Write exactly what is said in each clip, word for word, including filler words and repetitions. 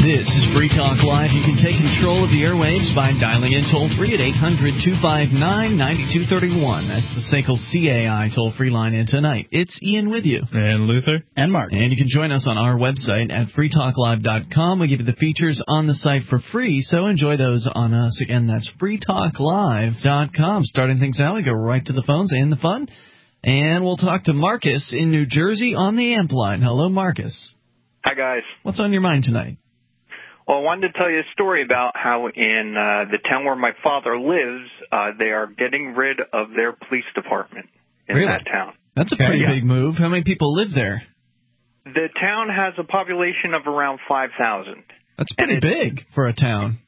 This is Free Talk Live. You can take control of the airwaves by dialing in toll-free at eight hundred, two five nine, nine two three one. That's the S A C L C A I toll-free line. And tonight, it's Ian with you. And Luther. And Mark. And you can join us on our website at free talk live dot com. We give you the features on the site for free, so enjoy those on us. Again, that's free talk live dot com. Starting things out, we go right to the phones and the fun. And we'll talk to Marcus in New Jersey on the amp line. Hello, Marcus. Hi, guys. What's on your mind tonight? Well, I wanted to tell you a story about how in uh, the town where my father lives, uh, they are getting rid of their police department in really? that town. That's a pretty yeah. big move. How many people live there? The town has a population of around five thousand. That's pretty big for a town.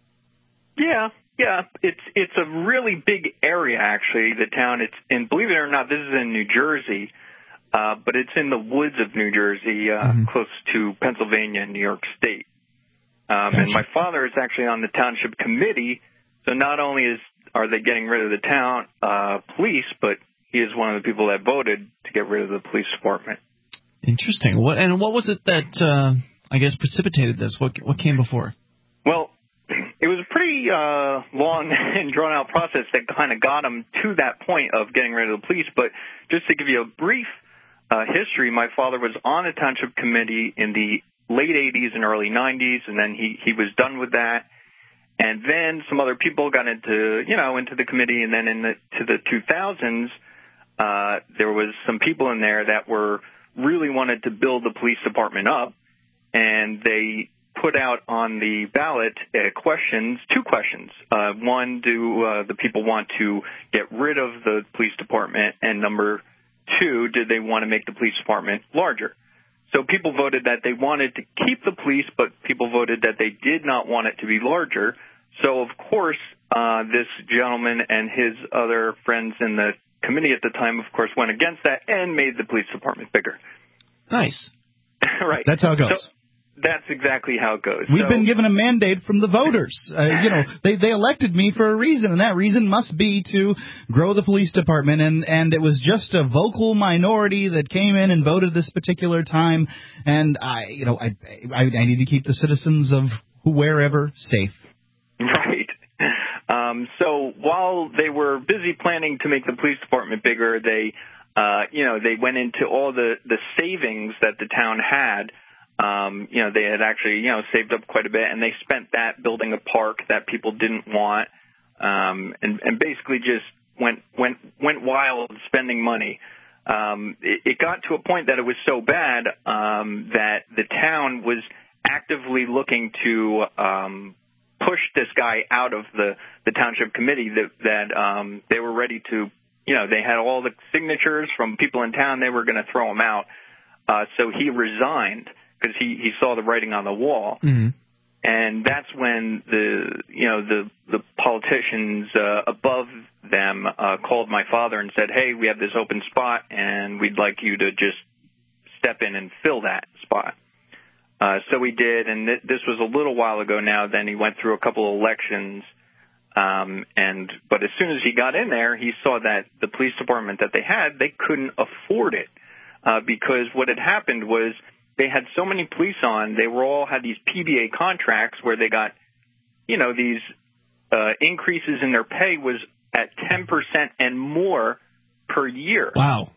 Yeah, yeah. It's it's a really big area, actually, the town. It's and believe it or not, this is in New Jersey, uh, but it's in the woods of New Jersey, uh, mm-hmm. close to Pennsylvania and New York State. Um, gotcha. And my father is actually on the township committee, so not only is are they getting rid of the town uh, police, but he is one of the people that voted to get rid of the police department. Interesting. What and what was it that uh, I guess precipitated this? What what came before? Well, it was a pretty uh, long and drawn out process that kind of got him to that point of getting rid of the police. But just to give you a brief uh, history, my father was on a township committee in the late eighties and early nineties, and then he, he was done with that. And then some other people got into, you know, into the committee, and then in the, to the two thousands, uh, there was some people in there that were really wanted to build the police department up, and they put out on the ballot uh, questions, two questions. Uh, one, do uh, the people want to get rid of the police department? And number two, did they want to make the police department larger? So people voted that they wanted to keep the police, but people voted that they did not want it to be larger. So, of course, uh, this gentleman and his other friends in the committee at the time, of course, went against that and made the police department bigger. Nice. Right. That's how it goes. So, that's exactly how it goes. We've so, been given a mandate from the voters. Uh, you know, they they elected me for a reason, and that reason must be to grow the police department. And, and it was just a vocal minority that came in and voted this particular time. And I, you know, I I, I need to keep the citizens of wherever safe. Right. Um, so while they were busy planning to make the police department bigger, they, uh, you know, they went into all the the savings that the town had. Um, you know, they had actually, you know, saved up quite a bit, and they spent that building a park that people didn't want, um, and, and basically just went went went wild spending money. Um, it, it got to a point that it was so bad um, that the town was actively looking to um, push this guy out of the, the township committee. That that um, they were ready to, you know, they had all the signatures from people in town. They were going to throw him out, uh, so he resigned. Because he, he saw the writing on the wall, mm-hmm. and that's when the you know the the politicians uh, above them uh, called my father and said, "Hey, we have this open spot, and we'd like you to just step in and fill that spot." Uh, so he did, and th- this was a little while ago now. Then he went through a couple of elections, um, and but as soon as he got in there, he saw that the police department that they had, they couldn't afford it uh, because what had happened was. They had so many police on, they were all had these P B A contracts where they got, you know, these uh, increases in their pay was at ten percent and more per year. Wow.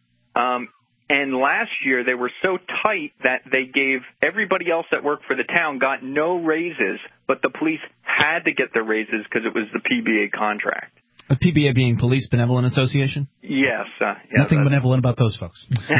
Um, and last year they were so tight that they gave everybody else that worked for the town got no raises, but the police had to get their raises because it was the P B A contract. A P B A being Police Benevolent Association? Yes. Uh, yeah, Nothing benevolent about those folks.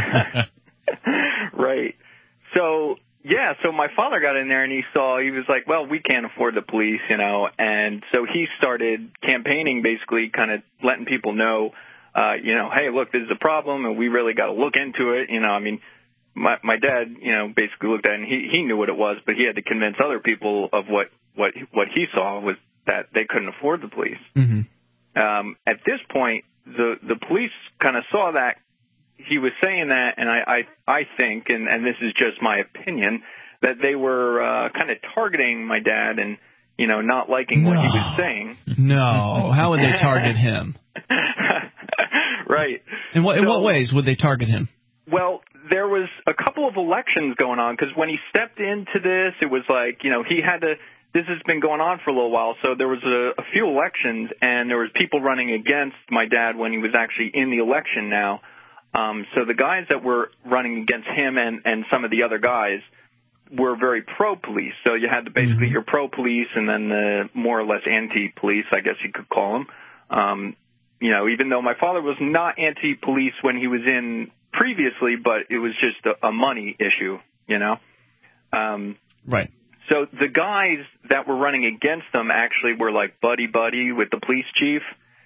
Right. So, yeah, so my father got in there and he saw, he was like, well, we can't afford the police, you know, and so he started campaigning, basically kind of letting people know, uh, you know, hey, look, this is a problem and we really got to look into it. You know, I mean, my, my dad, you know, basically looked at it and he, he knew what it was, but he had to convince other people of what, what, what he saw was that they couldn't afford the police. Mm-hmm. Um, at this point, the, the police kind of saw that. He was saying that, and I, I, I think, and, and this is just my opinion, that they were uh, kind of targeting my dad and, you know, not liking no. what he was saying. No. How would they target him? Right. In what, in so, what ways would they target him? Well, there was a couple of elections going on, because when he stepped into this, it was like, you know, he had to, this has been going on for a little while, so there was a, a few elections, and there was people running against my dad when he was actually in the election now. Um, so the guys that were running against him and, and some of the other guys were very pro-police. So you had the, basically your pro-police and then the more or less anti-police, I guess you could call them. Um, you know, even though my father was not anti-police when he was in previously, but it was just a, a money issue, you know. Um, right. So the guys that were running against them actually were like buddy-buddy with the police chief.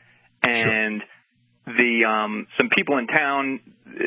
And sure. the um, some people in town,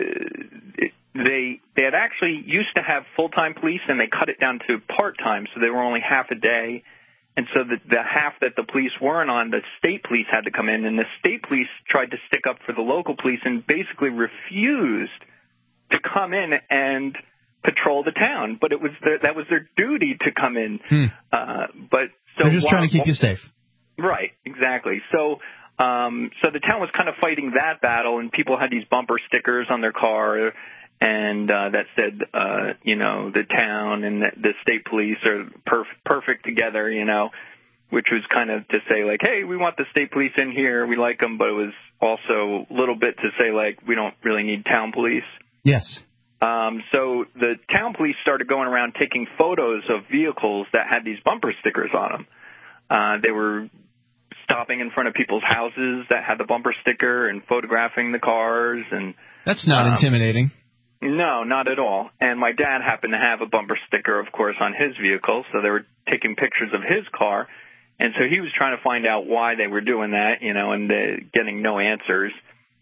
uh, they they had actually used to have full-time police, and they cut it down to part-time, so they were only half a day. And so the, the half that the police weren't on, the state police had to come in, and the state police tried to stick up for the local police and basically refused to come in and patrol the town. But it was the, that was their duty to come in. Hmm. Uh, but so they're just while, trying to keep you safe. Right, exactly. So um, so the town was kind of fighting that battle, and people had these bumper stickers on their car and uh, that said, uh, you know, the town and the, the state police are perf- perfect together, you know, which was kind of to say, like, hey, we want the state police in here, we like them, but it was also a little bit to say, like, we don't really need town police. Yes. Um, so the town police started going around taking photos of vehicles that had these bumper stickers on them. Uh, they were stopping in front of people's houses that had the bumper sticker and photographing the cars. And that's not um, intimidating. No, not at all. And my dad happened to have a bumper sticker, of course, on his vehicle, so they were taking pictures of his car. And so he was trying to find out why they were doing that, you know, and uh, getting no answers.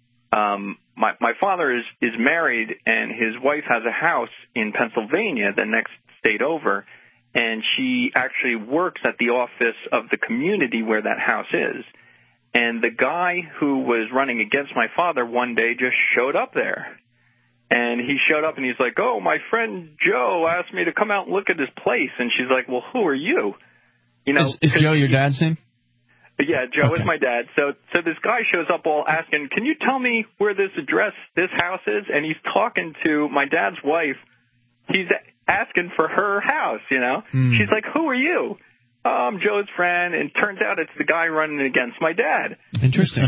Um, my, my father is, is married, and his wife has a house in Pennsylvania, the next state over, and she actually works at the office of the community where that house is. And the guy who was running against my father one day just showed up there. And he showed up, and he's like, oh, my friend Joe asked me to come out and look at his place. And she's like, well, who are you? You know, Is, is Joe your dad's name? Yeah, Joe okay. is my dad. So so this guy shows up all asking, can you tell me where this address, this house is? And he's talking to my dad's wife. He's asking for her house, you know. Mm. She's like, who are you? Oh, I'm Joe's friend. And turns out it's the guy running against my dad. Interesting.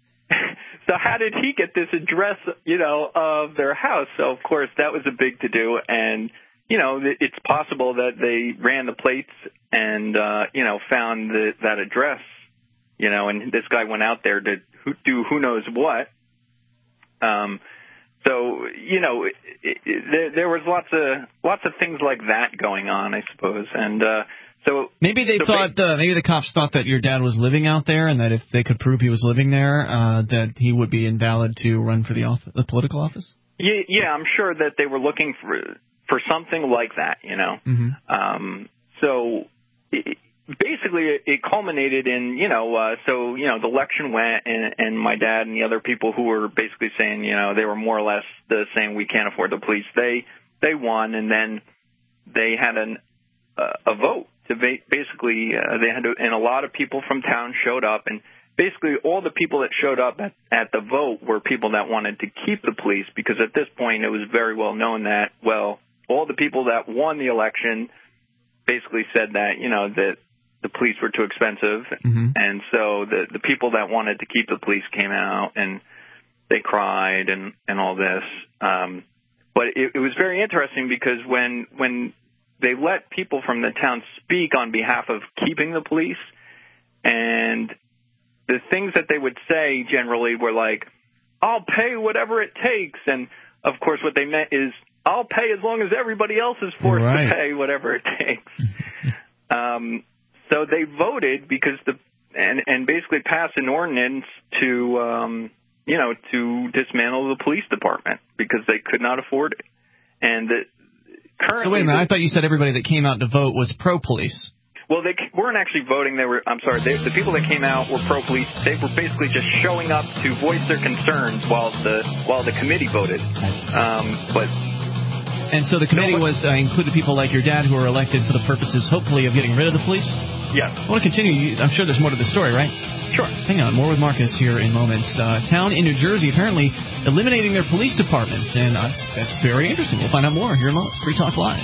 So how did he get this address, you know, of their house? So, of course, that was a big to-do. And, you know, it's possible that they ran the plates and, uh, you know, found the, that address, you know, and this guy went out there to do who knows what. Um, so, you know, it, it, there, there was lots of lots of things like that going on, I suppose. And uh So maybe they so thought, uh, maybe the cops thought that your dad was living out there, and that if they could prove he was living there, uh, that he would be invalid to run for the office, the political office. Yeah, yeah, I'm sure that they were looking for for something like that, you know. Mm-hmm. Um, so it, basically, it, it culminated in, you know, uh, so you know, the election went, and, and my dad and the other people who were basically saying, you know, they were more or less the saying we can't afford the police. They they won, and then they had an uh, a vote. To basically, uh, they had to, and a lot of people from town showed up, and basically all the people that showed up at, at the vote were people that wanted to keep the police, because at this point it was very well known that, well, all the people that won the election basically said that, you know, that the police were too expensive, mm-hmm. and so the the people that wanted to keep the police came out, and they cried and, and all this. Um, but it, it was very interesting, because when when they let people from the town speak on behalf of keeping the police, and the things that they would say generally were like, I'll pay whatever it takes. And, of course, what they meant is, I'll pay as long as everybody else is forced right. to pay whatever it takes. um, so they voted because the and, and basically passed an ordinance to, um, you know, to dismantle the police department because they could not afford it. And the Currently, so wait a minute, I thought you said everybody that came out to vote was pro-police. Well, they weren't actually voting. They were, I'm sorry, they, the people that came out were pro-police. They were basically just showing up to voice their concerns while the while the committee voted. Um, but And so the committee no, was uh, included people like your dad who were elected for the purposes, hopefully, of getting rid of the police? Yes. I want to continue. I'm sure there's more to the story, right? Sure. Hang on. More with Marcus here in moments. Uh, town in New Jersey apparently eliminating their police department, and uh, that's very interesting. We'll find out more here in moments. Free Talk Live.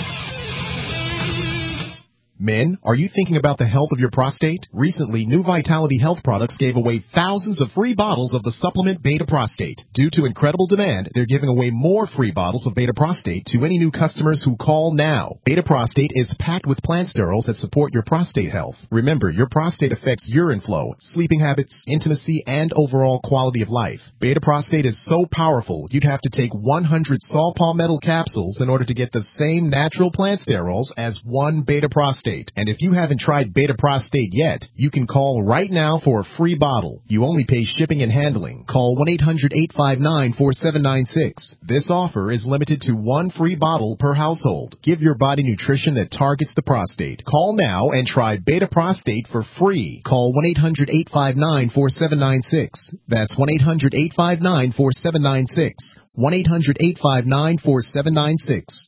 Men, are you thinking about the health of your prostate? Recently, New Vitality Health Products gave away thousands of free bottles of the supplement Beta Prostate. Due to incredible demand, they're giving away more free bottles of Beta Prostate to any new customers who call now. Beta Prostate is packed with plant sterols that support your prostate health. Remember, your prostate affects urine flow, sleeping habits, intimacy, and overall quality of life. Beta Prostate is so powerful, you'd have to take one hundred saw palmetto capsules in order to get the same natural plant sterols as one Beta Prostate. And if you haven't tried Beta Prostate yet, you can call right now for a free bottle. You only pay shipping and handling. Call one eight hundred eight five nine four seven nine six. This offer is limited to one free bottle per household. Give your body nutrition that targets the prostate. Call now and try Beta Prostate for free. Call one eight hundred eight five nine four seven nine six. That's one eight hundred eight five nine four seven nine six. one eight hundred eight five nine four seven nine six.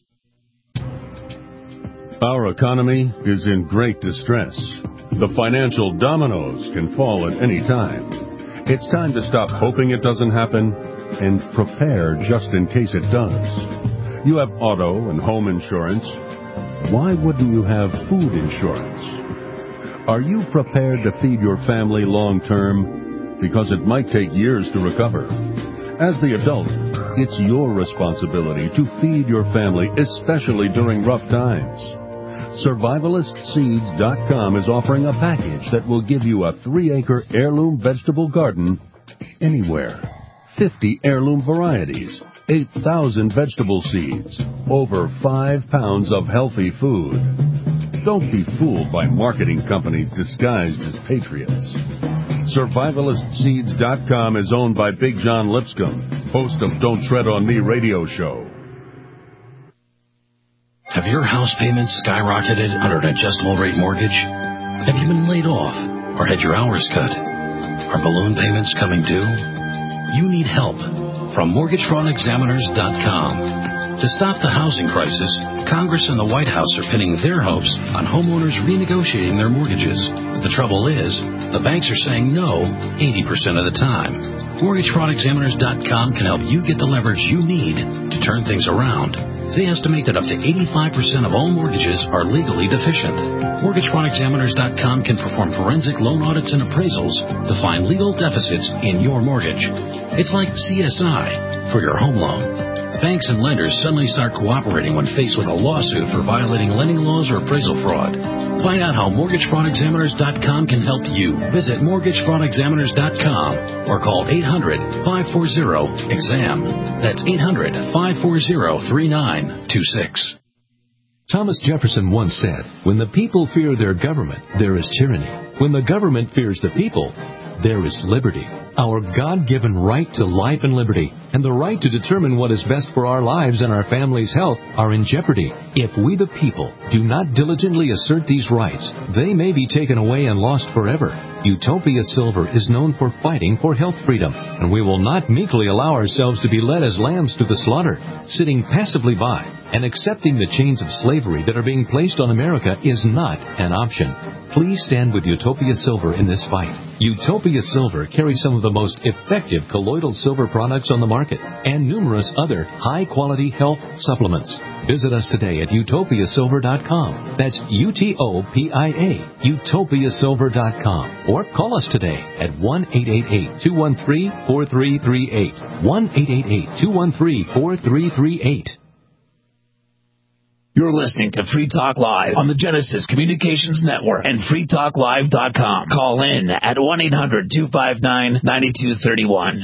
Our economy is in great distress. The financial dominoes can fall at any time. It's time to stop hoping it doesn't happen and prepare just in case it does. You have auto and home insurance. Why wouldn't you have food insurance? Are you prepared to feed your family long term? Because it might take years to recover. As the adult, it's your responsibility to feed your family, especially during rough times. Survivalist Seeds dot com is offering a package that will give you a three-acre heirloom vegetable garden anywhere. fifty heirloom varieties, eight thousand vegetable seeds, over five pounds of healthy food. Don't be fooled by marketing companies disguised as patriots. Survivalist Seeds dot com is owned by Big John Lipscomb, host of Don't Tread on Me radio show. Have your house payments skyrocketed under an adjustable rate mortgage? Have you been laid off or had your hours cut? Are balloon payments coming due? You need help from Mortgage Fraud Examiners dot com. To stop the housing crisis, Congress and the White House are pinning their hopes on homeowners renegotiating their mortgages. The trouble is, the banks are saying no eighty percent of the time. Mortgage Fraud Examiners dot com can help you get the leverage you need to turn things around. They estimate that up to eighty-five percent of all mortgages are legally deficient. Mortgage Fraud Examiners dot com can perform forensic loan audits and appraisals to find legal deficits in your mortgage. It's like C S I for your home loan. Banks and lenders suddenly start cooperating when faced with a lawsuit for violating lending laws or appraisal fraud. Find out how Mortgage Fraud Examiners dot com can help you. Visit Mortgage Fraud Examiners dot com or call eight hundred five four zero exam. That's eight hundred five four zero three nine two six. Thomas Jefferson once said, "When the people fear their government, there is tyranny. When the government fears the people, there is liberty." Our God-given right to life and liberty and the right to determine what is best for our lives and our family's health are in jeopardy. If we the people do not diligently assert these rights, they may be taken away and lost forever. Utopia Silver is known for fighting for health freedom, and we will not meekly allow ourselves to be led as lambs to the slaughter. Sitting passively by and accepting the chains of slavery that are being placed on America is not an option. Please stand with Utopia Silver in this fight. Utopia Silver carries some of the most effective colloidal silver products on the market and numerous other high-quality health supplements. Visit us today at Utopia Silver dot com. That's U T O P I A, Utopia Silver dot com. Or call us today at one eight eight eight, two one three, four three three eight. one eight eight eight, two one three, four three three eight. You're listening to Free Talk Live on the Genesis Communications Network and free talk live dot com. Call in at one eight hundred two five nine nine two three one.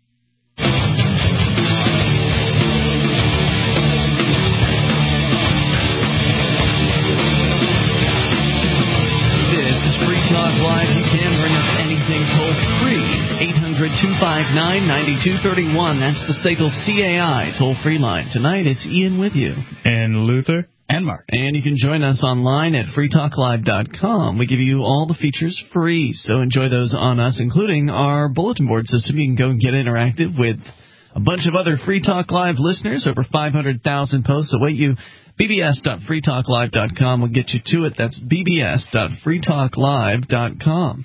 This is Free Talk Live. You can bring up anything toll free. eight hundred two five nine nine two three one. That's the S A C L C A I toll-free line. Tonight, it's Ian with you. And Luther. And Mark. And you can join us online at free talk live dot com. We give you all the features free, so enjoy those on us, including our bulletin board system. You can go and get interactive with a bunch of other Free Talk Live listeners. Over five hundred thousand posts await you. B B S dot free talk live dot com will get you to it. That's B B S dot free talk live dot com.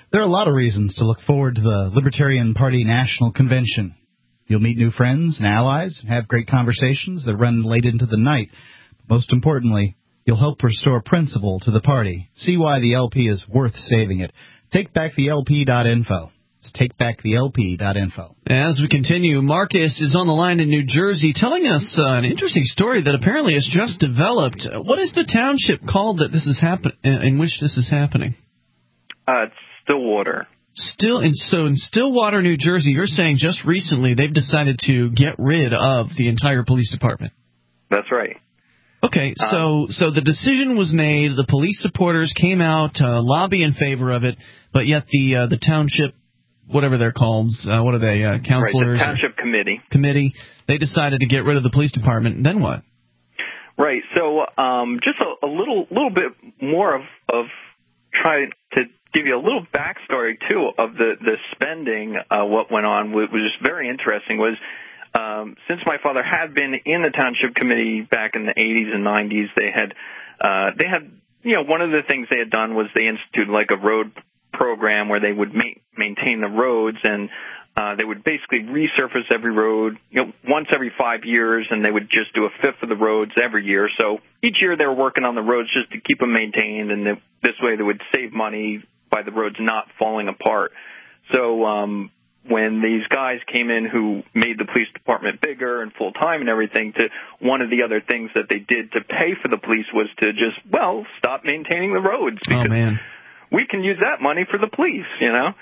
There are a lot of reasons to look forward to the Libertarian Party National Convention. You'll meet new friends and allies, have great conversations that run late into the night. Most importantly, you'll help restore principle to the party. See why the L P is worth saving it. take back the L P dot info. It's take back the L P dot info. As we continue, Marcus is on the line in New Jersey telling us uh, an interesting story that apparently has just developed. What is the township called that this is happen- in which this is happening? Uh, it's Stillwater. Still, in, so in Stillwater, New Jersey, you're saying just recently they've decided to get rid of the entire police department. That's right. Okay, so so the decision was made. The police supporters came out to lobby in favor of it, but yet the uh, the township, whatever they're called, uh, what are they, uh, councilors? Right, the township committee. Committee. They decided to get rid of the police department. Then what? Right. So um, just a, a little little bit more of of trying to give you a little backstory too of the the spending. Uh, what went on, what was just very interesting was. Um, since my father had been in the township committee back in the eighties and nineties, they had, uh, they had, you know, one of the things they had done was they instituted like a road program where they would ma- maintain the roads and, uh, they would basically resurface every road, you know, once every five years and they would just do a fifth of the roads every year. So each year they were working on the roads just to keep them maintained and they, this way they would save money by the roads not falling apart. So, um, when these guys came in who made the police department bigger and full-time and everything, to one of the other things that they did to pay for the police was to just, well, stop maintaining the roads. Because oh, man. we can use that money for the police, you know.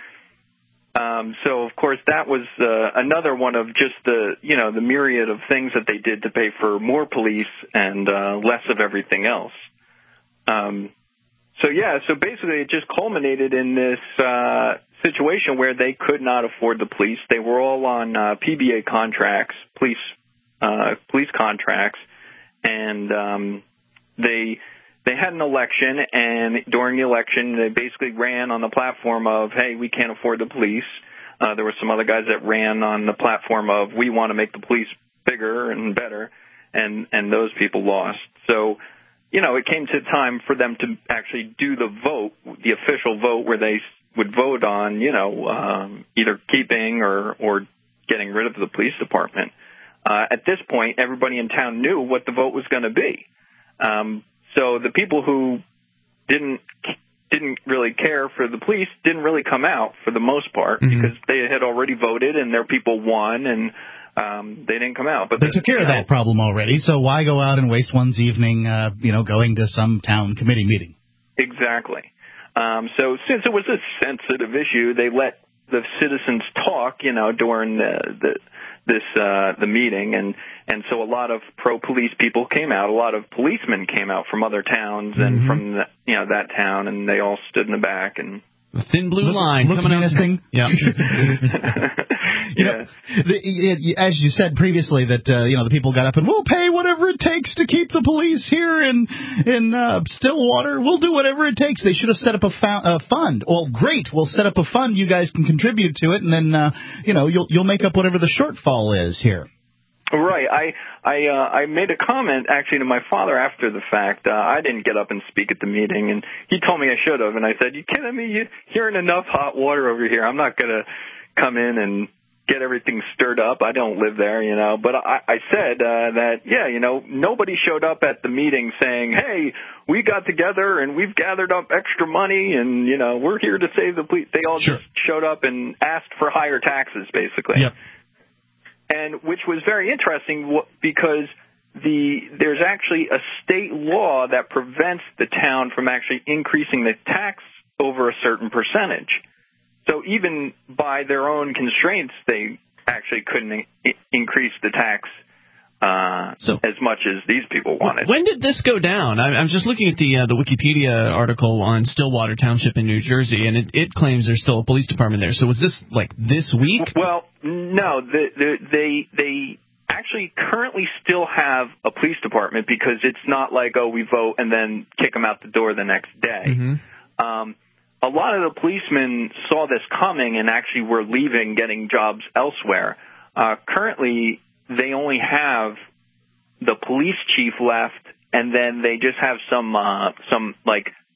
Um, so, of course, that was uh, another one of just the, you know, the myriad of things that they did to pay for more police and uh, less of everything else. Um, so, yeah, so basically it just culminated in this uh situation where they could not afford the police. They were all on uh, P B A contracts, police uh, police contracts, and um, they they had an election. And during the election, they basically ran on the platform of, "Hey, we can't afford the police." Uh, there were some other guys that ran on the platform of, "We want to make the police bigger and better," and and those people lost. So, you know, it came to time for them to actually do the vote, the official vote, where they would vote on, you know, um, either keeping or, or getting rid of the police department. Uh, at this point, everybody in town knew what the vote was going to be. Um, so the people who didn't didn't really care for the police didn't really come out for the most part mm-hmm. because they had already voted and their people won and um, they didn't come out. But they the, took care of know, that problem already. So why go out and waste one's evening, uh, you know, going to some town committee meeting? Exactly. Um, so since it was a sensitive issue, they let the citizens talk, you know, during the, the this uh, the meeting, and and so a lot of pro-police people came out. A lot of policemen came out from other towns and mm-hmm. from the, you know that town, and they all stood in the back and. The thin blue look, line look coming menacing. out. Yeah. you know, the, it, as you said previously, that uh, you know the people got up and we'll pay whatever it takes to keep the police here in in uh, Stillwater. We'll do whatever it takes. They should have set up a, fa- a fund. Well, great. We'll set up a fund. You guys can contribute to it, and then uh, you know you'll you'll make up whatever the shortfall is here. Right. I I uh, I made a comment actually to my father after the fact. Uh, I didn't get up and speak at the meeting, and he told me I should have. And I said, "You kidding me? You, you're in enough hot water over here. I'm not going to come in and get everything stirred up. I don't live there, you know." But I, I said uh, that, yeah, you know, nobody showed up at the meeting saying, "Hey, we got together and we've gathered up extra money, and you know, we're here to save the police." They all sure. just showed up and asked for higher taxes, basically. Yep. And which was very interesting because the there's actually a state law that prevents the town from actually increasing the tax over a certain percentage. So even by their own constraints, they actually couldn't I- increase the tax uh, so, as much as these people wanted. When did this go down? I, I'm just looking at the uh, the Wikipedia article on Stillwater Township in New Jersey, and it, it claims there's still a police department there. So was this like this week? Well, no. The, the, they they actually currently still have a police department because it's not like, oh, we vote and then kick them out the door the next day. Mm-hmm. Um, a lot of the policemen saw this coming and actually were leaving, getting jobs elsewhere. Uh, currently, they only have the police chief left, and then they just have some uh, some like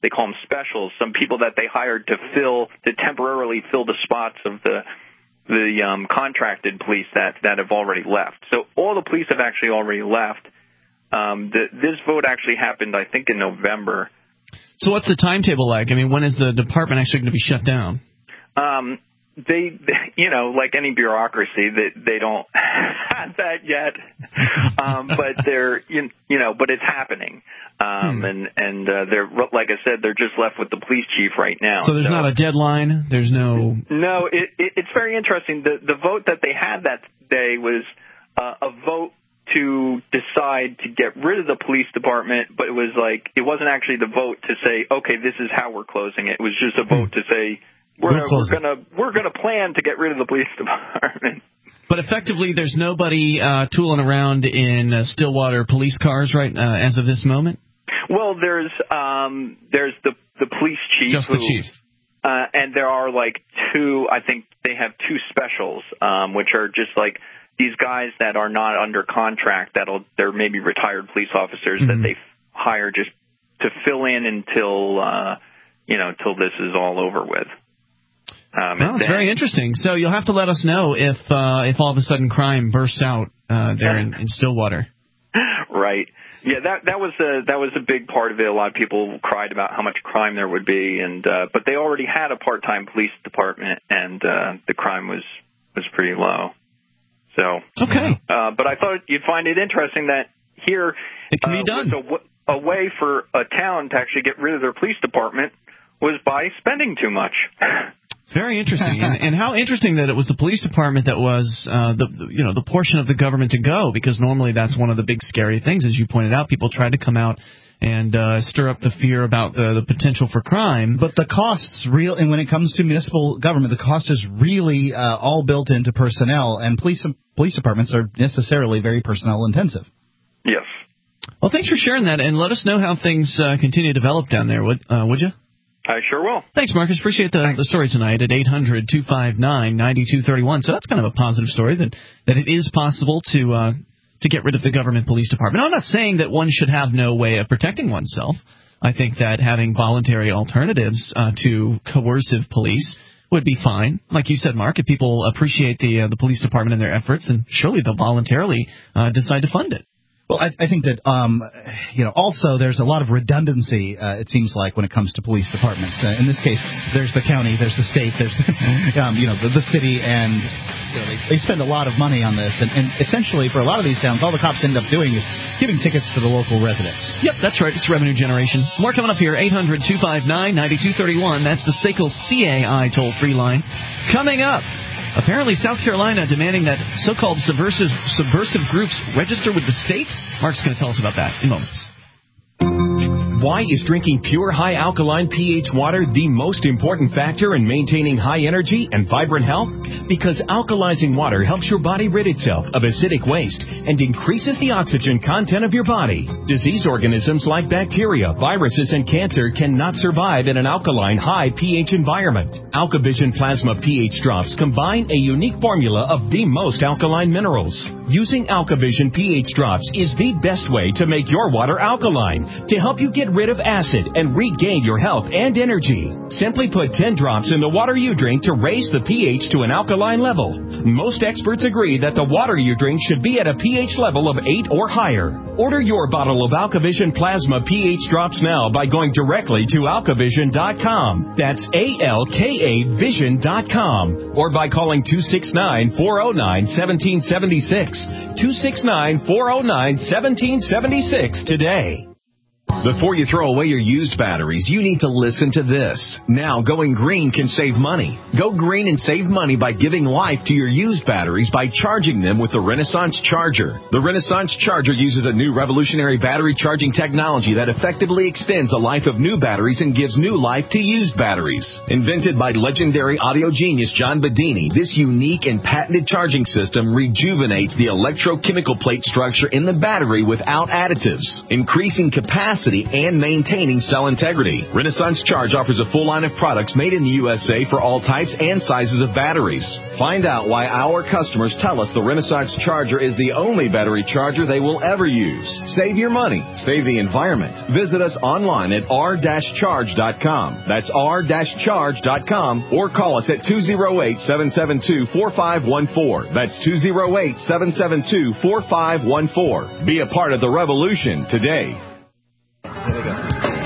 they call them specials, some people that they hired to fill, to temporarily fill the spots of the the um, contracted police that, that have already left. So all the police have actually already left. Um, the, this vote actually happened, I think, in November. So what's the timetable like? I mean, when is the department actually going to be shut down? Um, they, you know, like any bureaucracy, they, they don't have that yet. Um, but they're, you, you know, but it's happening. Um, hmm. and, and, uh, they're, like I said, they're just left with the police chief right now. So there's so, not a deadline? There's no... No, it, it, it's very interesting. The, the vote that they had that day was, uh, a vote to decide to get rid of the police department, but it was like, it wasn't actually the vote to say, okay, this is how we're closing it. It was just a vote to say, we're, we're gonna, we're gonna plan to get rid of the police department. But effectively, there's nobody uh, tooling around in uh, Stillwater police cars, right, uh, as of this moment? Well, there's um, there's the the police chief. Just who, the chief. Uh, and there are like two, I think they have two specials, um, which are just like these guys that are not under contract, that'll they're maybe retired police officers mm-hmm. that they hire just to fill in until, uh, you know, until this is all over with. Um, well, it's very interesting. So you'll have to let us know if uh, if all of a sudden crime bursts out uh, there in, in Stillwater. Right. Yeah, that that was a that was a big part of it. A lot of people cried about how much crime there would be, and uh, but they already had a part-time police department, and uh, the crime was was pretty low. So okay. Uh, but I thought you'd find it interesting that here it can uh, be done. Was a, a way for a town to actually get rid of their police department was by spending too much. It's very interesting, and, and how interesting that it was the police department that was uh, the you know the portion of the government to go, because normally that's one of the big scary things, as you pointed out. People tried to come out and uh, stir up the fear about the, the potential for crime. But the costs real, and when it comes to municipal government, the cost is really uh, all built into personnel, and police police departments are necessarily very personnel intensive. Yes. Well, thanks for sharing that, and let us know how things uh, continue to develop down there. Would uh, would you? I sure will. Thanks, Marcus. Appreciate the, the story tonight at eight hundred two five nine nine two three one. So that's kind of a positive story, that, that it is possible to uh, to get rid of the government police department. I'm not saying that one should have no way of protecting oneself. I think that having voluntary alternatives uh, to coercive police would be fine. Like you said, Mark, if people appreciate the uh, the police department and their efforts, then surely they'll voluntarily uh, decide to fund it. Well, I, I think that, um, you know, also there's a lot of redundancy, uh, it seems like, when it comes to police departments. Uh, in this case, there's the county, there's the state, there's, um, you know, the, the city, and you know, they, they spend a lot of money on this. And, and essentially, for a lot of these towns, all the cops end up doing is giving tickets to the local residents. Yep, that's right. It's revenue generation. More coming up here, eight hundred two five nine nine two three one. That's the S A C L C A I toll-free line. Coming up. Apparently, South Carolina demanding that so-called subversive subversive groups register with the state. Mark's going to tell us about that in moments. Why is drinking pure, high-alkaline pH water the most important factor in maintaining high energy and vibrant health? Because alkalizing water helps your body rid itself of acidic waste and increases the oxygen content of your body. Disease organisms like bacteria, viruses, and cancer cannot survive in an alkaline, high pH environment. AlkaVision Plasma pH drops combine a unique formula of the most alkaline minerals. Using AlkaVision pH drops is the best way to make your water alkaline, to help you get rid of acid and regain your health and energy. Simply put ten drops in the water you drink to raise the pH to an alkaline level. Most experts agree that the water you drink should be at a pH level of eight or higher. Order your bottle of AlkaVision Plasma pH drops now by going directly to alka vision dot com. That's A L K A vision dot com. Or by calling two six nine, four oh nine, one seven seven six. two six nine, four oh nine, one seven seven six today. Before you throw away your used batteries, you need to listen to this. Now, going green can save money. Go green and save money by giving life to your used batteries by charging them with the Renaissance Charger. The Renaissance Charger uses a new revolutionary battery charging technology that effectively extends the life of new batteries and gives new life to used batteries. Invented by legendary audio genius John Bedini, this unique and patented charging system rejuvenates the electrochemical plate structure in the battery without additives, increasing capacity capacity and maintaining cell integrity. Renaissance Charge offers a full line of products made in the U S A for all types and sizes of batteries. Find out why our customers tell us the Renaissance Charger is the only battery charger they will ever use. Save your money. Save the environment. Visit us online at r dash charge dot com. That's r dash charge dot com or call us at two oh eight, seven seven two, four five one four. That's two oh eight, seven seven two, four five one four. Be a part of the revolution today. There we go.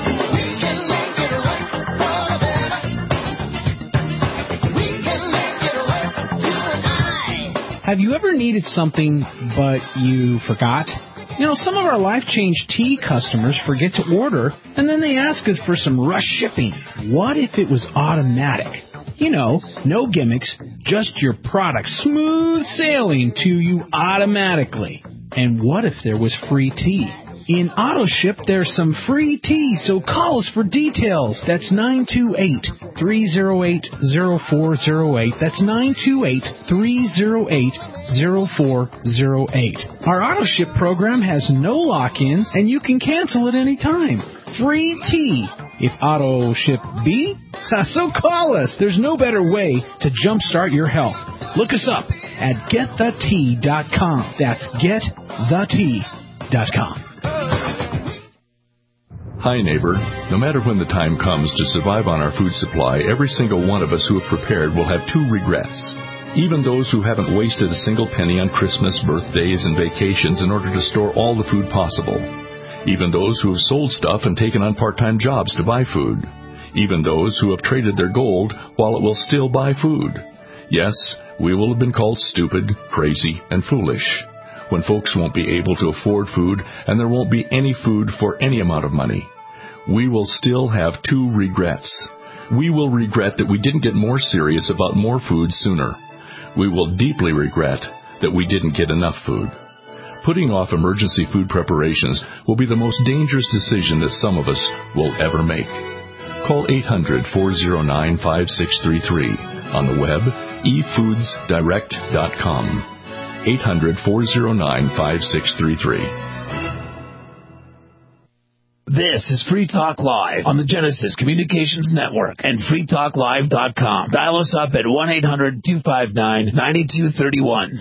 Have you ever needed something but you forgot? You know, some of our Life Change Tea customers forget to order, and then they ask us for some rush shipping. What if it was automatic? You know, no gimmicks, just your product smooth sailing to you automatically. And what if there was free tea? In AutoShip, there's some free tea, so call us for details. That's nine two eight, three oh eight, oh four oh eight. That's nine two eight, three oh eight, oh four oh eight. Our AutoShip program has no lock-ins, and you can cancel at any time. Free tea. If AutoShip be, so call us. There's no better way to jumpstart your health. Look us up at get the tea dot com. That's get the tea dot com. Hi, neighbor. No matter when the time comes to survive on our food supply, every single one of us who have prepared will have two regrets. Even those who haven't wasted a single penny on Christmas, birthdays, and vacations in order to store all the food possible. Even those who have sold stuff and taken on part-time jobs to buy food. Even those who have traded their gold while it will still buy food. Yes, we will have been called stupid, crazy, and foolish when folks won't be able to afford food and there won't be any food for any amount of money. We will still have two regrets. We will regret that we didn't get more serious about more food sooner. We will deeply regret that we didn't get enough food. Putting off emergency food preparations will be the most dangerous decision that some of us will ever make. Call eight hundred, four oh nine, five six three three. On the web, e foods direct dot com. eight hundred, four oh nine, five six three three. This is Free Talk Live on the Genesis Communications Network and free talk live dot com. Dial us up at one eight hundred, two five nine, nine two three one.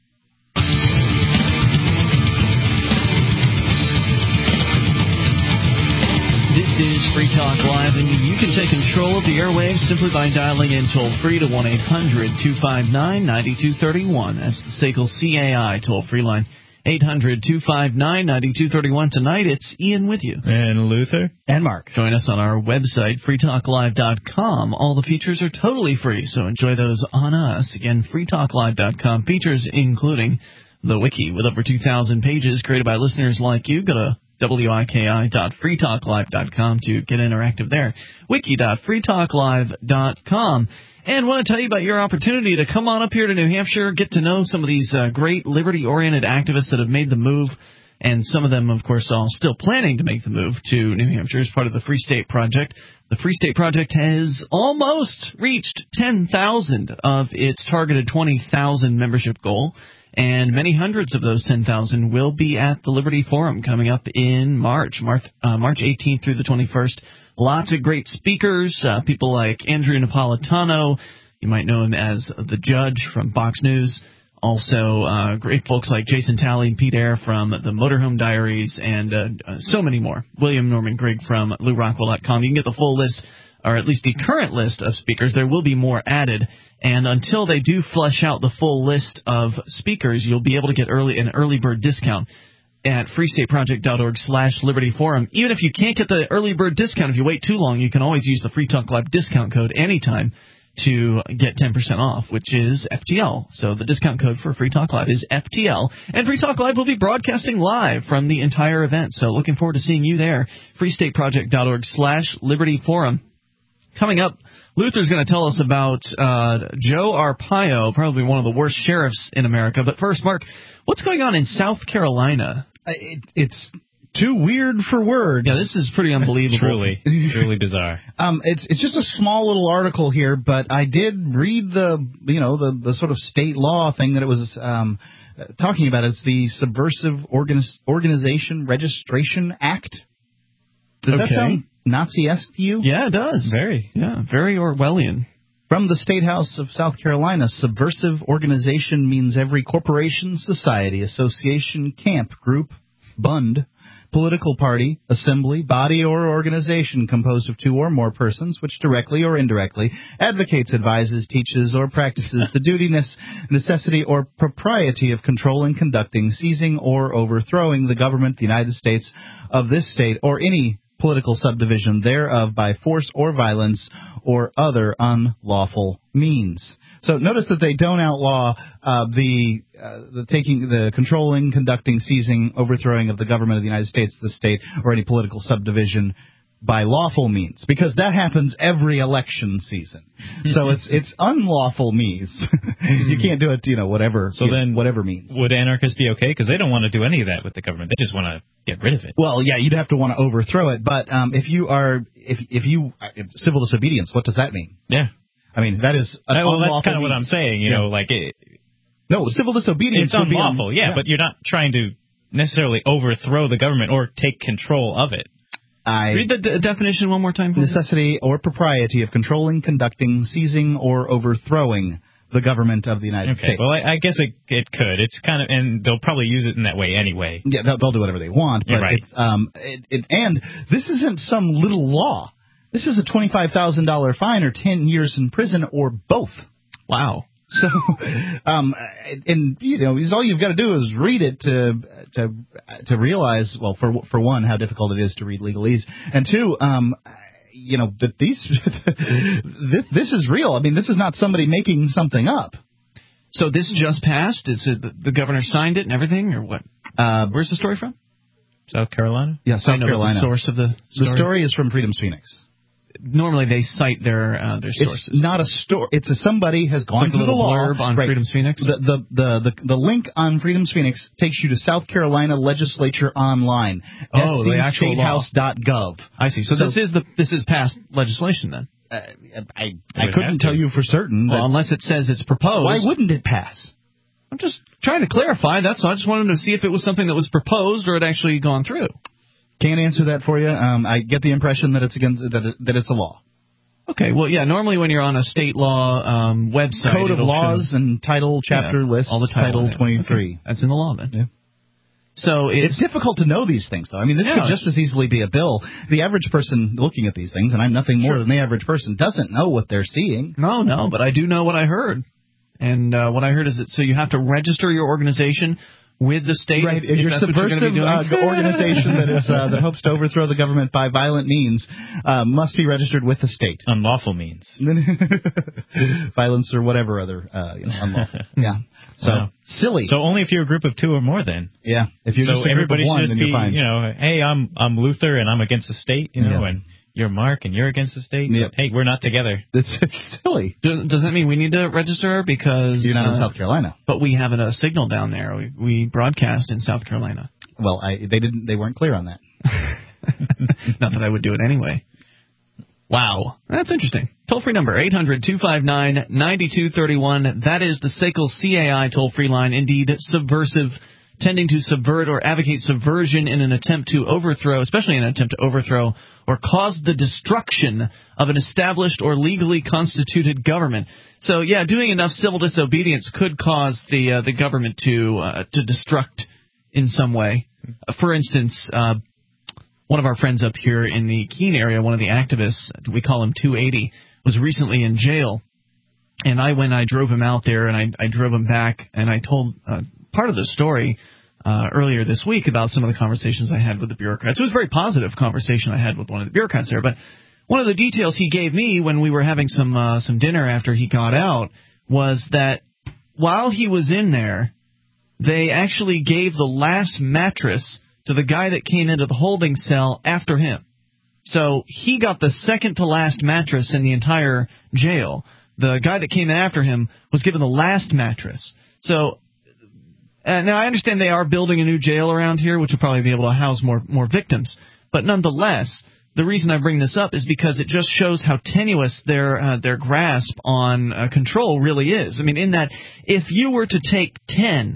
This is Free Talk Live, and you can take control of the airwaves simply by dialing in toll-free to one eight hundred, two five nine, nine two three one. That's the S A C L C A I toll-free line. eight hundred, two five nine, nine two three one. Tonight, it's Ian with you. And Luther. And Mark. Join us on our website, free talk live dot com. All the features are totally free, so enjoy those on us. Again, free talk live dot com. Features including the wiki with over two thousand pages created by listeners like you. Go to wiki dot free talk live dot com to get interactive there. wiki dot free talk live dot com. And want to tell you about your opportunity to come on up here to New Hampshire, get to know some of these uh, great liberty-oriented activists that have made the move, and some of them, of course, are still planning to make the move to New Hampshire as part of the Free State Project. The Free State Project has almost reached ten thousand of its targeted twenty thousand membership goal, and many hundreds of those ten thousand will be at the Liberty Forum coming up in March, March, uh, March eighteenth through the twenty-first. Lots of great speakers, uh, people like Andrew Napolitano. You might know him as the Judge from Fox News. Also, uh, great folks like Jason Talley and Pete Eyre from the Motorhome Diaries, and uh, uh, so many more. William Norman Grigg from Lou Rockwell dot com. You can get the full list, or at least the current list of speakers. There will be more added. And until they do flesh out the full list of speakers, you'll be able to get early an early bird discount at free state project dot org slash Liberty Forum. Even if you can't get the early bird discount, if you wait too long, you can always use the Free Talk Live discount code anytime to get ten percent off, which is F T L. So the discount code for Free Talk Live is F T L. And Free Talk Live will be broadcasting live from the entire event. So looking forward to seeing you there. free state project dot org slash Liberty Forum. Coming up, Luther's going to tell us about uh, Joe Arpaio, probably one of the worst sheriffs in America. But first, Mark, what's going on in South Carolina? It, it's too weird for words. Yeah, this is pretty unbelievable. truly, truly bizarre. Um, it's it's just a small little article here, but I did read the you know the the sort of state law thing that it was um, talking about. It's the Subversive Organiz- Organization Registration Act. Does okay. that sound Nazi-esque to you? Yeah, it does. Very. Yeah, very Orwellian. From the State House of South Carolina, subversive organization means every corporation, society, association, camp, group, bund, political party, assembly, body, or organization composed of two or more persons which directly or indirectly advocates, advises, teaches, or practices the duty, necessity, or propriety of controlling, conducting, seizing, or overthrowing the government, the United States, of this state, or any political subdivision thereof by force or violence or other unlawful means. So notice that they don't outlaw uh, the uh, the taking, the controlling, conducting, seizing, overthrowing of the government of the United States, the state, or any political subdivision by lawful means, because that happens every election season. So it's it's unlawful means. You can't do it, you know, whatever. So then, know, whatever means. Would anarchists be okay? Because they don't want to do any of that with the government. They just want to get rid of it. Well, yeah, you'd have to want to overthrow it. But um, if you are, if if you if civil disobedience, what does that mean? Yeah, I mean that is an uh, well, unlawful that's kind of means. what I'm saying. You yeah. know, like it. No, civil disobedience. It's would unlawful. Be un- yeah, yeah, but you're not trying to necessarily overthrow the government or take control of it. I Read the d- definition one more time. Please. Necessity or propriety of controlling, conducting, seizing, or overthrowing the government of the United okay, States. Well, I, I guess it it could. It's kind of, and they'll probably use it in that way anyway. Yeah, they'll, they'll do whatever they want. But You're right. It's, um, it, it, and this isn't some little law. This is a twenty-five thousand dollars fine or ten years in prison or both. Wow. So, um, and you know, all you've got to do is read it to to to realize, well, for for one, how difficult it is to read legalese, and two, um, you know, that these this, this is real. I mean, this is not somebody making something up. So this just passed? Is it the, the governor signed it and everything, or what? Uh, where's the story from? South Carolina. Yeah, South I know, Carolina. The source of the story. The story is from Freedom's Phoenix. Normally they cite their uh, their sources. It's not a story. It's a somebody has gone it's like through the law. Blurb on right. Freedom's Phoenix. The, the the the the link on Freedom's Phoenix takes you to South Carolina Legislature Online. Oh, the actual law. statehouse dot gov. I see. So, so this is the this is past legislation then. Uh, I I couldn't tell you for certain. Well, unless it says it's proposed. Why wouldn't it pass? I'm just trying to clarify. That's all. I just wanted to see if it was something that was proposed or had actually gone through. Can't answer that for you. Um, I get the impression that it's against that it, that it's a law. Okay, well, yeah, normally when you're on a state law um, website... Code of laws show, and title, chapter, yeah, list, all the title, title twenty-three. Okay. That's in the law, then. Yeah. So it's, it's difficult to know these things, though. I mean, this yeah, could just as easily be a bill. The average person looking at these things, and I'm nothing more sure. than the average person, doesn't know what they're seeing. No, no, but I do know what I heard. And uh, what I heard is that so you have to register your organization with the state. Right, if, if your subversive you're uh, organization that is uh, that hopes to overthrow the government by violent means uh, must be registered with the state. Unlawful means. Violence or whatever other uh, you know, unlawful. Yeah. So wow. silly. So only if you're a group of two or more, then. Yeah. If you're so just a group everybody of one, should then just you're be, fine. you know, hey, I'm I'm Luther and I'm against the state, you know, yeah. and you're Mark and you're against the state. Yep. Hey, we're not together. It's silly. Does, does that mean we need to register because you're not uh, in South Carolina? But we have a, a signal down there. We, we broadcast in South Carolina. Well, I, they didn't. They weren't clear on that. Not that I would do it anyway. Wow, that's interesting. Toll free number eight hundred two five nine nine two three one. That is the S A C L C A I toll free line. Indeed, subversive. Tending to subvert or advocate subversion in an attempt to overthrow, especially in an attempt to overthrow or cause the destruction of an established or legally constituted government. So, yeah, doing enough civil disobedience could cause the uh, the government to uh, to destruct in some way. Uh, for instance, uh, one of our friends up here in the Keene area, one of the activists, we call him two eighty, was recently in jail. And I went, I drove him out there, and I, I drove him back, and I told uh, part of the story uh, earlier this week about some of the conversations I had with the bureaucrats. It was a very positive conversation I had with one of the bureaucrats there, but one of the details he gave me when we were having some uh, some dinner after he got out was that while he was in there, they actually gave the last mattress to the guy that came into the holding cell after him. So he got the second to last mattress in the entire jail. The guy that came in after him was given the last mattress. So uh, now I understand they are building a new jail around here, which will probably be able to house more more victims. But nonetheless, the reason I bring this up is because it just shows how tenuous their uh, their grasp on uh, control really is. I mean, in that if you were to take ten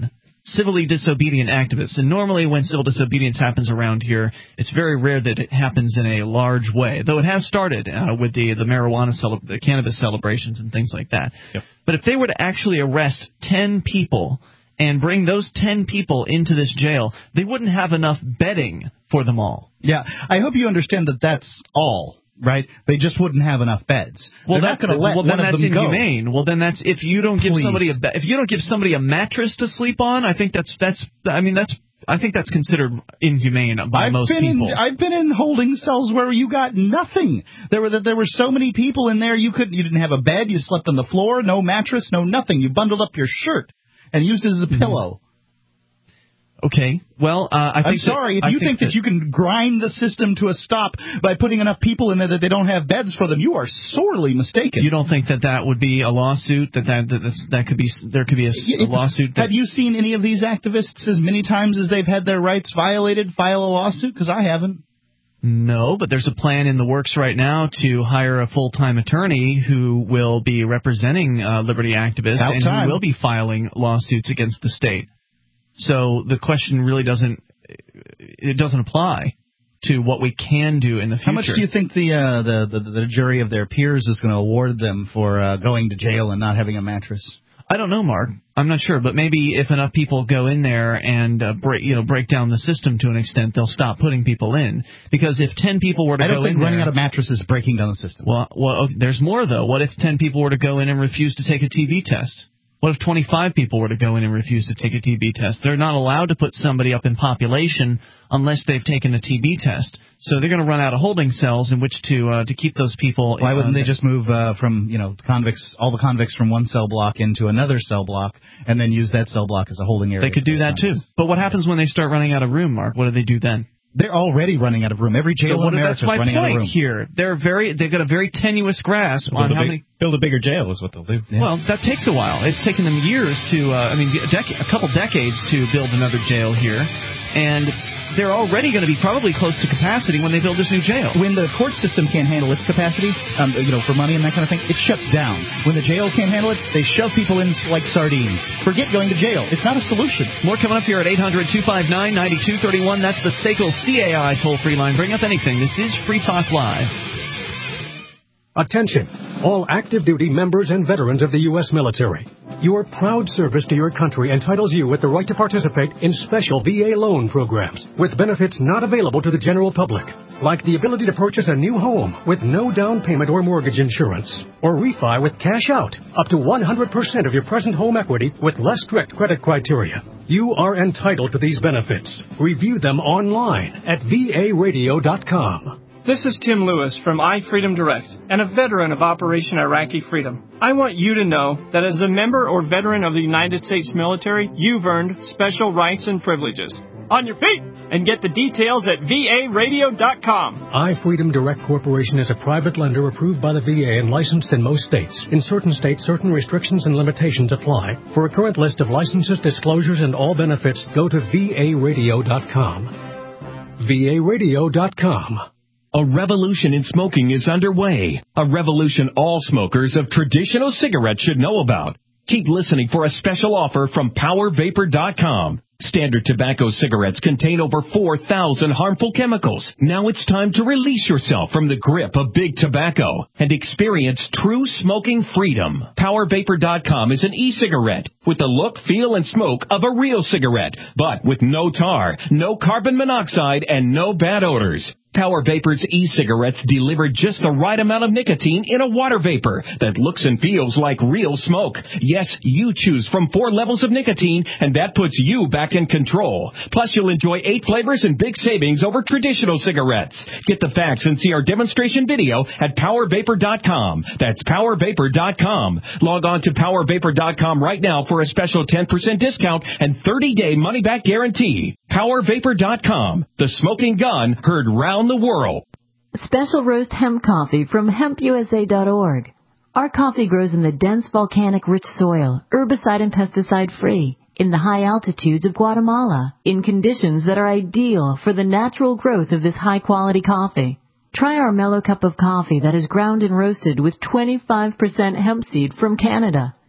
civilly disobedient activists. And normally when civil disobedience happens around here, it's very rare that it happens in a large way, though it has started uh, with the, the marijuana, cele- the cannabis celebrations and things like that. Yep. But if they were to actually arrest ten people and bring those ten people into this jail, they wouldn't have enough bedding for them all. Yeah, I hope you understand that that's all. Right? They just wouldn't have enough beds. Well, They're not going to let well, one then of that's them go. inhumane. Well, then that's if you don't give Please. somebody a be- if you don't give somebody a mattress to sleep on. I think that's that's I mean that's I think that's considered inhumane by I've most been people. In, I've been in holding cells where you got nothing. There were there were so many people in there you couldn't you didn't have a bed. You slept on the floor, no mattress, no nothing. You bundled up your shirt and used it as a mm-hmm. pillow. Okay, well, uh, I think I'm sorry, that, if you I think, think that, that you can grind the system to a stop by putting enough people in there that they don't have beds for them, you are sorely mistaken. You don't think that that would be a lawsuit, that that that, that's, that could be there could be a, a lawsuit? That, have you seen any of these activists as many times as they've had their rights violated file a lawsuit? Because I haven't. No, but there's a plan in the works right now to hire a full-time attorney who will be representing uh, liberty activists About and time. who will be filing lawsuits against the state. So the question really doesn't it doesn't apply to what we can do in the future. How much do you think the uh, the, the the jury of their peers is going to award them for uh, going to jail and not having a mattress? I don't know, Mark. I'm not sure, but maybe if enough people go in there and uh, break, you know, break down the system to an extent, they'll stop putting people in. Because if ten people were to I don't go think in running there, out of mattresses is breaking down the system. Well, well, okay, there's more though. What if ten people were to go in and refuse to take a T B test? What if twenty-five people were to go in and refuse to take a T B test? They're not allowed to put somebody up in population unless they've taken a T B test. So they're going to run out of holding cells in which to uh, to keep those people. Why wouldn't uh, they just move uh, from you know convicts, all the convicts from one cell block into another cell block, and then use that cell block as a holding area? They could do that convicts. too. But what happens when they start running out of room, Mark? What do they do then? They're already running out of room. Every jail so in America is running out of room. Here, they're very, they've got a very tenuous grasp build on how big, many. Build a bigger jail is what they'll do. Yeah. Well, that takes a while. It's taken them years to, uh, I mean, a, dec- a couple decades to build another jail here, and they're already going to be probably close to capacity when they build this new jail. When the court system can't handle its capacity, um, you know, for money and that kind of thing, it shuts down. When the jails can't handle it, they shove people in like sardines. Forget going to jail. It's not a solution. More coming up here at eight hundred two five nine nine two three one. That's the S A C L C A I toll-free line. Bring up anything. This is Free Talk Live. Attention, all active duty members and veterans of the U S military. Your proud service to your country entitles you with the right to participate in special V A loan programs with benefits not available to the general public, like the ability to purchase a new home with no down payment or mortgage insurance, or refi with cash out up to one hundred percent of your present home equity with less strict credit criteria. You are entitled to these benefits. Review them online at V A radio dot com. This is Tim Lewis from iFreedom Direct and a veteran of Operation Iraqi Freedom. I want you to know that as a member or veteran of the United States military, you've earned special rights and privileges. On your feet! And get the details at V A radio dot com. iFreedom Direct Corporation is a private lender approved by the V A and licensed in most states. In certain states, certain restrictions and limitations apply. For a current list of licenses, disclosures, and all benefits, go to V A radio dot com. V A radio dot com. A revolution in smoking is underway. A revolution all smokers of traditional cigarettes should know about. Keep listening for a special offer from Power Vapor dot com. Standard tobacco cigarettes contain over four thousand harmful chemicals. Now it's time to release yourself from the grip of big tobacco and experience true smoking freedom. Power Vapor dot com is an e-cigarette with the look, feel, and smoke of a real cigarette, but with no tar, no carbon monoxide, and no bad odors. Power Vapor's e-cigarettes deliver just the right amount of nicotine in a water vapor that looks and feels like real smoke. Yes, you choose from four levels of nicotine, and that puts you back in control. Plus, you'll enjoy eight flavors and big savings over traditional cigarettes. Get the facts and see our demonstration video at Power Vapor dot com. That's Power Vapor dot com. Log on to Power Vapor dot com right now for a special ten percent discount and thirty-day money-back guarantee. Power Vapor dot com. The smoking gun heard round the world. Special roast hemp coffee from hemp U S A dot org. Our coffee grows in the dense volcanic rich soil, herbicide and pesticide free, in the high altitudes of Guatemala, in conditions that are ideal for the natural growth of this high quality coffee. Try our mellow cup of coffee that is ground and roasted with twenty-five percent hemp seed from Canada.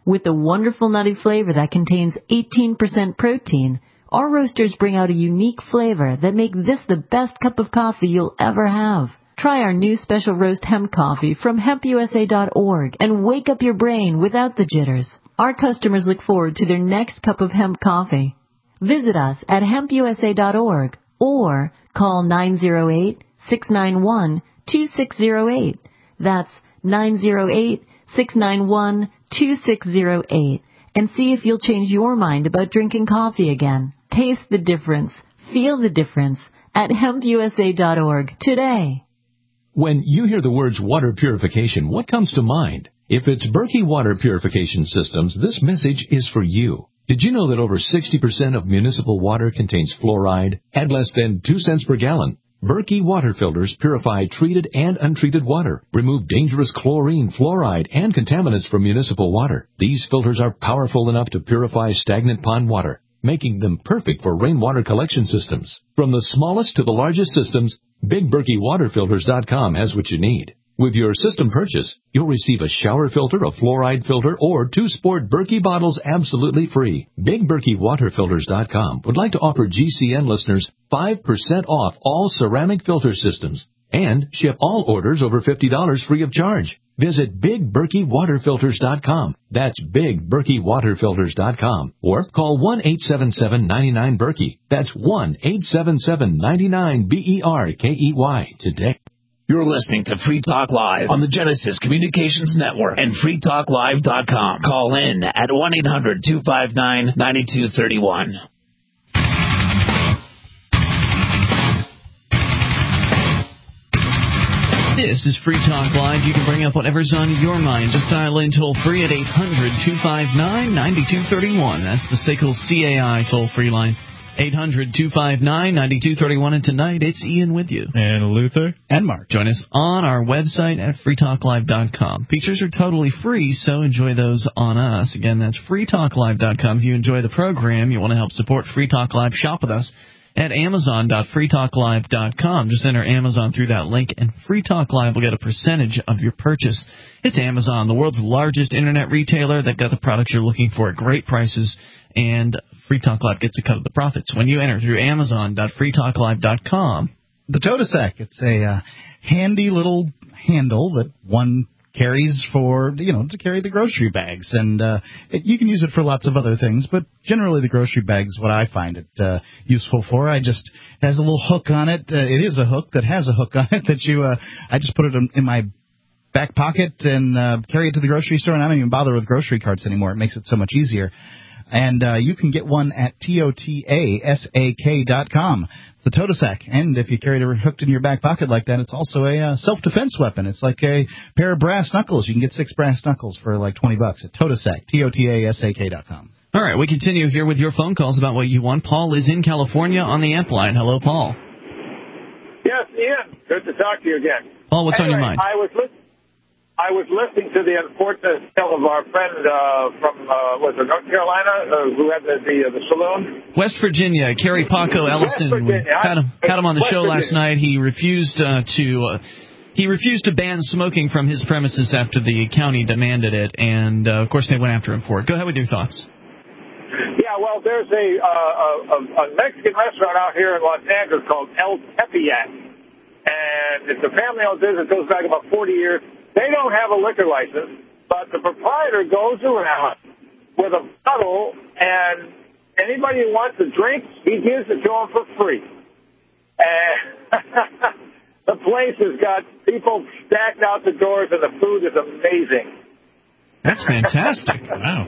With the wonderful nutty flavor that contains eighteen percent protein, our roasters bring out a unique flavor that make this the best cup of coffee you'll ever have. Try our new special roast hemp coffee from hemp u s a dot org and wake up your brain without the jitters. Our customers look forward to their next cup of hemp coffee. Visit us at hemp u s a dot org or call nine zero eight, six nine one, two six zero eight. That's nine zero eight, six nine one, two six zero eight and see if you'll change your mind about drinking coffee again. Taste the difference. Feel the difference at hemp u s a dot org today. When you hear the words water purification, what comes to mind? If it's Berkey Water Purification Systems, this message is for you. Did you know that over sixty percent of municipal water contains fluoride at less than two cents per gallon? Berkey water filters purify treated and untreated water, remove dangerous chlorine, fluoride, and contaminants from municipal water. These filters are powerful enough to purify stagnant pond water, making them perfect for rainwater collection systems. From the smallest to the largest systems, Big Berkey Water Filters dot com has what you need. With your system purchase, you'll receive a shower filter, a fluoride filter, or two sport Berkey bottles absolutely free. Big Berkey Water Filters dot com would like to offer G C N listeners five percent off all ceramic filter systems and ship all orders over fifty dollars free of charge. Visit Big Berkey Water Filters dot com. That's Big Berkey Water Filters dot com. Or call one eight seven seven, nine nine, Berkey. That's one eight seven seven, nine nine, B E R K E Y today. You're listening to Free Talk Live on the Genesis Communications Network and free talk live dot com. Call in at one eight hundred, two five nine, nine two three one. This is Free Talk Live. You can bring up whatever's on your mind. Just dial in toll-free at eight hundred, two five nine, nine two three one. That's the S A C L C A I toll-free line. eight hundred, two five nine, nine two three one. And tonight, it's Ian with you. And Luther. And Mark. Join us on our website at free talk live dot com. Features are totally free, so enjoy those on us. Again, that's free talk live dot com. If you enjoy the program, you want to help support Free Talk Live, shop with us at amazon dot free talk live dot com. Just enter Amazon through that link, and Free Talk Live will get a percentage of your purchase. It's Amazon, the world's largest internet retailer. They've got the products you're looking for at great prices, and Free Talk Live gets a cut of the profits when you enter through amazon dot free talk live dot com. The Totosec. It's a uh, handy little handle that one carries for, you know, to carry the grocery bags. And uh, it, you can use it for lots of other things, but generally the grocery bag's what I find it uh, useful for. I just, it has a little hook on it. Uh, it is a hook that has a hook on it that you, uh, I just put it in, in my back pocket and uh, carry it to the grocery store, and I don't even bother with grocery carts anymore. It makes it so much easier. And uh, you can get one at totasak dot com. The Totosec. And if you carry it hooked in your back pocket like that, it's also a uh, self-defense weapon. It's like a pair of brass knuckles. You can get six brass knuckles for like twenty bucks at Totosec, T O T A S A K dot com. All right, we continue here with your phone calls about what you want. Paul is in California on the amp line. Hello, Paul. Yes, Ian. Good to talk to you again. Paul, what's anyway, on your mind? I was listening. I was listening to the unfortunate tale of our friend uh, from, uh, was it North Carolina, uh, who had the the, uh, the saloon? West Virginia, Kerry Paco Ellison. We had him, had him on the West show Virginia. last night. He refused uh, to uh, he refused to ban smoking from his premises after the county demanded it, and uh, of course they went after him for it. Go ahead with your thoughts. Yeah, well, there's a, uh, a, a Mexican restaurant out here in Los Angeles called El Tepeyac, and it's a family-owned business. It goes back about forty years. They don't have a liquor license, but the proprietor goes around with a bottle, and anybody who wants a drink, he gives it to them for free. And the place has got people stacked out the doors, and the food is amazing. That's fantastic. Wow.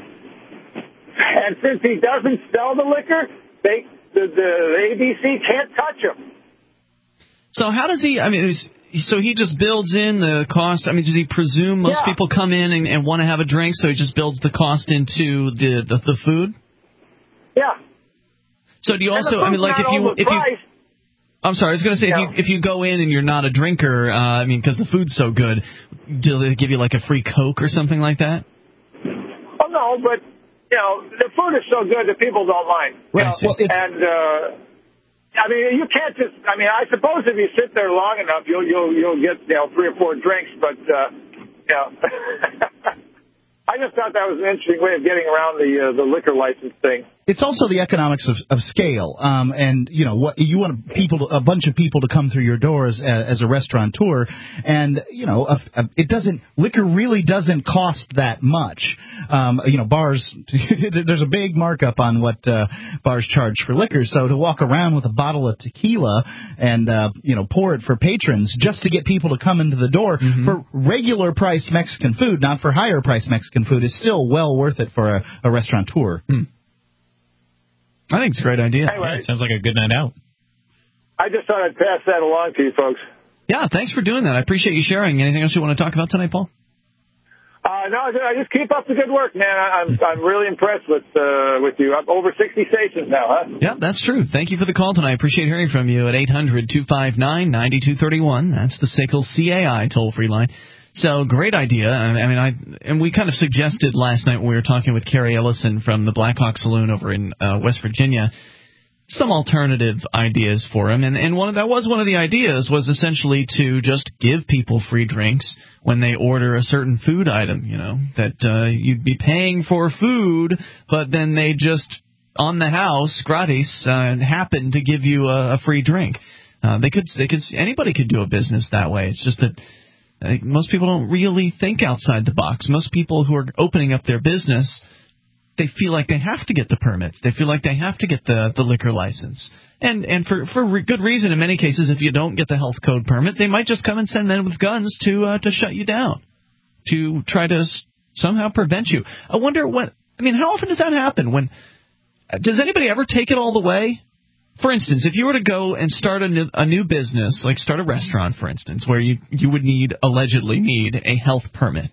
And since he doesn't sell the liquor, they the, the A B C can't touch him. So how does he, I mean, is, so he just builds in the cost? I mean, does he presume most Yeah. people come in and, and want to have a drink, so he just builds the cost into the, the, the food? Yeah. So do you And also, the I mean, like if food's you, not if you, overpriced. I'm sorry, I was going to say, Yeah. if you if you go in and you're not a drinker, uh, I mean, because the food's so good, do they give you like a free Coke or something like that? Oh, no, but, you know, the food is so good that people don't mind. Right. Well, it's, And, uh, I mean, you can't just, I mean, I suppose if you sit there long enough, you'll, you'll, you'll get, you know, three or four drinks, but, uh, you know. I just thought that was an interesting way of getting around the uh, the liquor license thing. It's also the economics of, of scale, um, and you know what you want people, to, a bunch of people to come through your doors as, as a restaurateur, and you know a, a, it doesn't liquor really doesn't cost that much. Um, you know, bars there's a big markup on what uh, bars charge for liquor, so to walk around with a bottle of tequila and uh, you know pour it for patrons just to get people to come into the door mm-hmm. for regular priced Mexican food, not for higher priced Mexican food, is still well worth it for a, a restaurateur. Mm. I think it's a great idea. Anyway, yeah, it sounds like a good night out. I just thought I'd pass that along to you folks. Yeah, thanks for doing that. I appreciate you sharing. Anything else you want to talk about tonight, Paul? Uh, no, I just keep up the good work, man. I'm I'm really impressed with uh, with you. I'm over sixty stations now, huh? Yeah, that's true. Thank you for the call tonight. I appreciate hearing from you at eight hundred two five nine nine two three one. That's the S A C L C A I toll-free line. So, great idea. I mean, I and we kind of suggested last night when we were talking with Carrie Ellison from the Blackhawk Saloon over in uh, West Virginia some alternative ideas for him. And, and one of, that was one of the ideas was essentially to just give people free drinks when they order a certain food item, you know, that uh, you'd be paying for food, but then they just, on the house, gratis, uh, happen to give you a, a free drink. Uh, they could, they could, anybody could do a business that way. It's just that I think most people don't really think outside the box. Most people who are opening up their business, they feel like they have to get the permits. They feel like they have to get the, the liquor license. And and for, for re- good reason in many cases. If you don't get the health code permit, they might just come and send men with guns to uh, to shut you down, to try to s- somehow prevent you. I wonder what, I mean, how often does that happen? When does anybody ever take it all the way? For instance, if you were to go and start a new, a new business, like start a restaurant, for instance, where you, you would need, allegedly need, a health permit.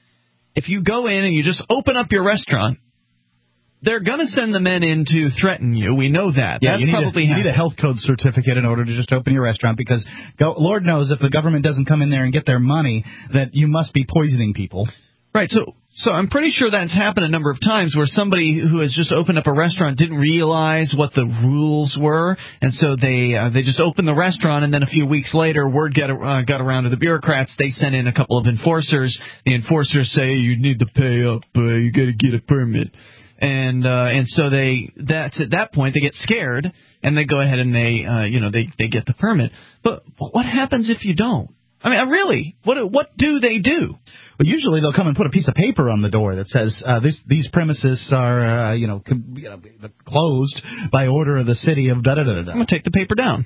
If you go in and you just open up your restaurant, they're going to send the men in to threaten you. We know that. Yeah, That's you need, probably a, you need a health code certificate in order to just open your restaurant because go, Lord knows if the government doesn't come in there and get their money, that you must be poisoning people. Right, so so I'm pretty sure that's happened a number of times where somebody who has just opened up a restaurant didn't realize what the rules were, and so they uh, they just opened the restaurant, and then a few weeks later, word get, uh, got around to the bureaucrats. They sent in a couple of enforcers. The enforcers say you need to pay up, uh, you got to get a permit, and uh, and so they that's at that point they get scared and they go ahead and they uh, you know they they get the permit. But what happens if you don't? I mean, really, what what do they do? Well, usually they'll come and put a piece of paper on the door that says uh, this, these premises are, uh, you know, com- you know, closed by order of the city of da da da da. I'm gonna take the paper down.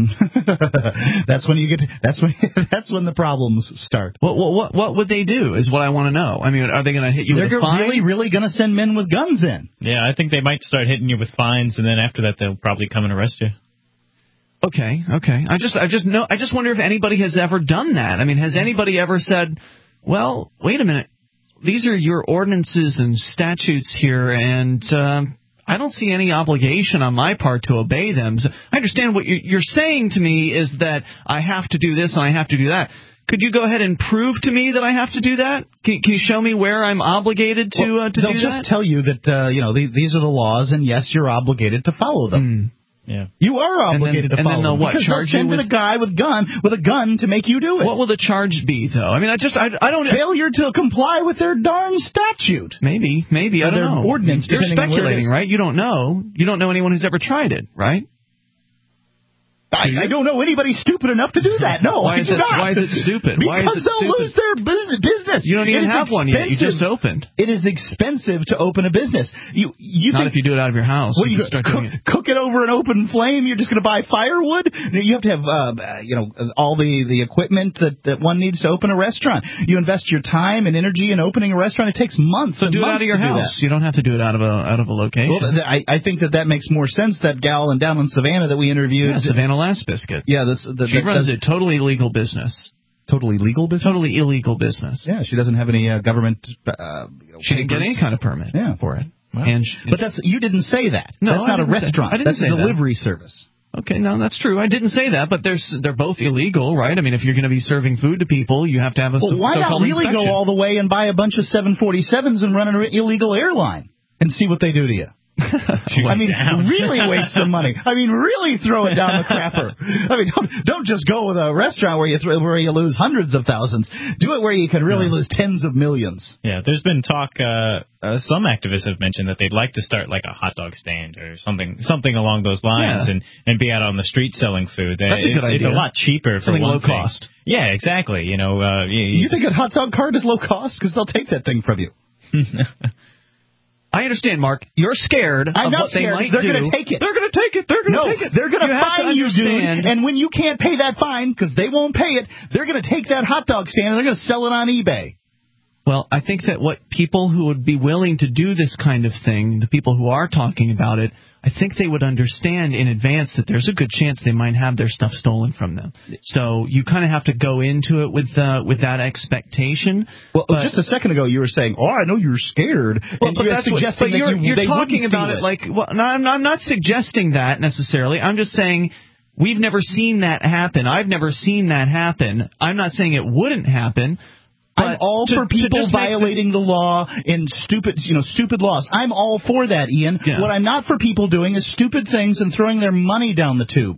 that's when you get. That's when. That's when the problems start. What what what what would they do? Is what I want to know. I mean, are they going to hit you They're with a fine? really, really going to send men with guns in. Yeah, I think they might start hitting you with fines, and then after that, they'll probably come and arrest you. Okay, okay. I just I just know. I just wonder if anybody has ever done that. I mean, has anybody ever said, well, wait a minute, these are your ordinances and statutes here, and um, I don't see any obligation on my part to obey them. So I understand what you're saying to me is that I have to do this and I have to do that. Could you go ahead and prove to me that I have to do that? Can, can you show me where I'm obligated to well, uh, to do that? They'll just tell you that uh, you know the, these are the laws, and yes, you're obligated to follow them. Mm. Yeah, you are obligated and then, to follow and then they'll them what, because charge they'll send you in with... a guy with gun with a gun to make you do it. What will the charge be, though? I mean, I just I, I don't failure to comply with their darn statute. Maybe, maybe or I don't their know. Ordinance. You're speculating, right? You don't know. You don't know anyone who's ever tried it, right? I, I don't know anybody stupid enough to do that. No, why is I do it? not. Why is it stupid? Because why is it they'll stupid? lose their business. You don't even have one yet. You just opened. It is expensive to open a business. You you not think, if you do it out of your house. What you you start cook, doing it. cook it over an open flame? You're just going to buy firewood? You have to have uh, you know all the, the equipment that, that one needs to open a restaurant. You invest your time and energy in opening a restaurant. It takes months. So and do it months out of your to house. You don't have to do it out of a out of a location. Well, th- I, I think that that makes more sense. That gal in down in Savannah that we interviewed, yeah, Savannah Last Biscuit. Yeah, this, the, she that, runs a totally illegal business. Totally legal business? Totally illegal business. Yeah, she doesn't have any uh, government. Uh, you know, she didn't get any kind of permit yeah. for it. Wow. And she, but that's you didn't say that. No, that's I not a didn't restaurant. Say, I didn't that's say a delivery that. service. Okay, no, that's true. I didn't say that, but there's they're both illegal, right? I mean, if you're going to be serving food to people, you have to have a well, why so-called not really inspection. go all the way and buy a bunch of seven forty-sevens and run an illegal airline and see what they do to you? I mean, really waste some money. I mean, really throw it down the crapper. I mean, don't, don't just go with a restaurant where you th- where you lose hundreds of thousands. Do it where you can really lose tens of millions. Yeah, there's been talk. Uh, uh, some activists have mentioned that they'd like to start like a hot dog stand or something, something along those lines, Yeah. and, and be out on the street selling food. That's it's, a good idea. It's a lot cheaper for Something one low thing. cost. Yeah, exactly. You know, uh, you, You, you think a hot dog cart is low cost? Because they'll take that thing from you. I understand, Mark. You're scared I'm of not what they scared. might They're do. going to take it. They're going to take it. They're going to no, take it. they're going You to have to fine you, dude. understand. And when you can't pay that fine, because they won't pay it, they're going to take that hot dog stand and they're going to sell it on eBay. Well, I think that what people who would be willing to do this kind of thing, the people who are talking about it, I think they would understand in advance that there's a good chance they might have their stuff stolen from them. So you kind of have to go into it with uh, with that expectation. Well, but, just a second ago you were saying, "Oh, I know you're scared," well, and but you're that's what, suggesting but you're, that you, you're they talking wouldn't about steal it like. Well, no, I'm, I'm not suggesting that necessarily. I'm just saying we've never seen that happen. I've never seen that happen. I'm not saying it wouldn't happen. I'm all to, for people to violating the, the law in stupid, you know, stupid laws. I'm all for that, Ian. Yeah. What I'm not for people doing is stupid things and throwing their money down the tube.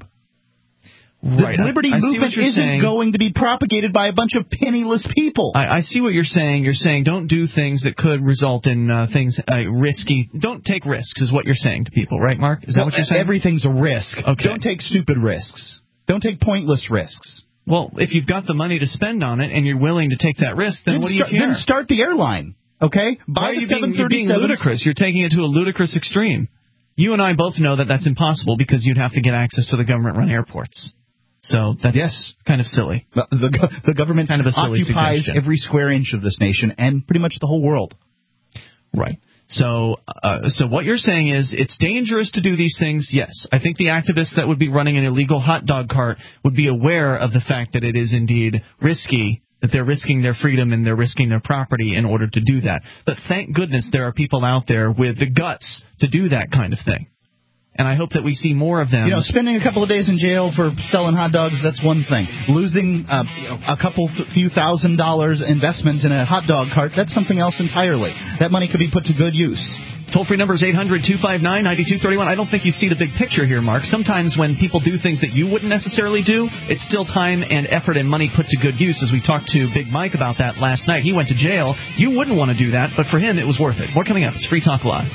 Right. The liberty I, I movement isn't saying. going to be propagated by a bunch of penniless people. I, I see what you're saying. You're saying don't do things that could result in uh, things uh, risky. Don't take risks is what you're saying to people, right, Mark? Is that well, what you're saying? Everything's a risk. Okay. Don't take stupid risks. Don't take pointless risks. Well, if you've got the money to spend on it and you're willing to take that risk, then, then what do you start, care? Then start the airline, okay? Buy Why are the you being, you're being seven thirty-sevens. ludicrous? You're taking it to a ludicrous extreme. You and I both know that that's impossible because you'd have to get access to the government-run airports. So that's yes. kind of silly. The, the, the government kind of a silly occupies suggestion. every square inch of this nation and pretty much the whole world. Right. So, uh, so what you're saying is it's dangerous to do these things. Yes, I think the activists that would be running an illegal hot dog cart would be aware of the fact that it is indeed risky, that they're risking their freedom and they're risking their property in order to do that. But thank goodness there are people out there with the guts to do that kind of thing. And I hope that we see more of them. You know, spending a couple of days in jail for selling hot dogs, that's one thing. Losing uh, you know, a couple, th- few thousand dollars investment in a hot dog cart, that's something else entirely. That money could be put to good use. Toll-free number is eight hundred two five nine nine two three one. I don't think you see the big picture here, Mark. Sometimes when people do things that you wouldn't necessarily do, it's still time and effort and money put to good use. As we talked to Big Mike about that last night. He went to jail. You wouldn't want to do that, but for him, it was worth it. More coming up. It's Free Talk Live.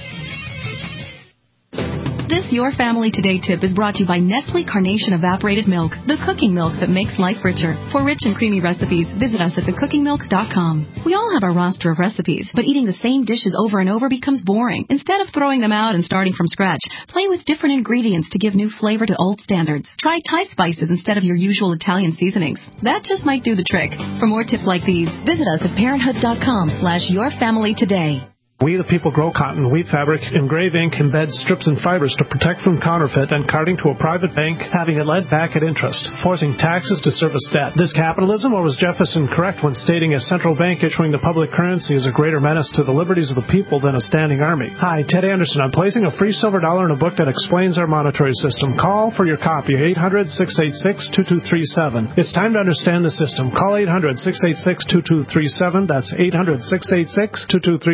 This Your Family Today tip is brought to you by Nestle Carnation Evaporated Milk, the cooking milk that makes life richer. For rich and creamy recipes, visit us at the cooking milk dot com. We all have a roster of recipes, but eating the same dishes over and over becomes boring. Instead of throwing them out and starting from scratch, play with different ingredients to give new flavor to old standards. Try Thai spices instead of your usual Italian seasonings. That just might do the trick. For more tips like these, visit us at parenthood dot com slash your family today. We the people grow cotton, weave fabric, engrave ink, embed strips and fibers to protect from counterfeit and carting to a private bank, having it led back at interest, forcing taxes to service debt. This capitalism, or was Jefferson correct when stating a central bank issuing the public currency is a greater menace to the liberties of the people than a standing army? Hi, Ted Anderson. I'm placing a free silver dollar in a book that explains our monetary system. Call for your copy, eight hundred six eight six two two three seven. It's time to understand the system. Call eight hundred six eight six two two three seven. That's eight hundred six eight six two two three seven.